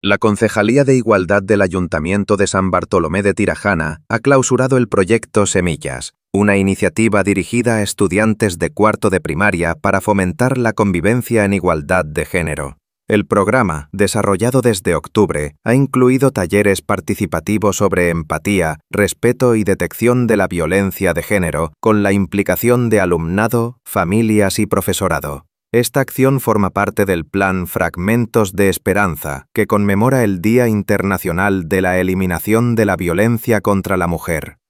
La Concejalía de Igualdad del Ayuntamiento de San Bartolomé de Tirajana ha clausurado el proyecto Semillas, una iniciativa dirigida a estudiantes de cuarto de primaria para fomentar la convivencia en igualdad de género. El programa, desarrollado desde octubre, ha incluido talleres participativos sobre empatía, respeto y detección de la violencia de género, con la implicación de alumnado, familias y profesorado. Esta acción forma parte del Plan Fragmentos de Esperanza, que conmemora el Día Internacional de la Eliminación de la Violencia contra la Mujer.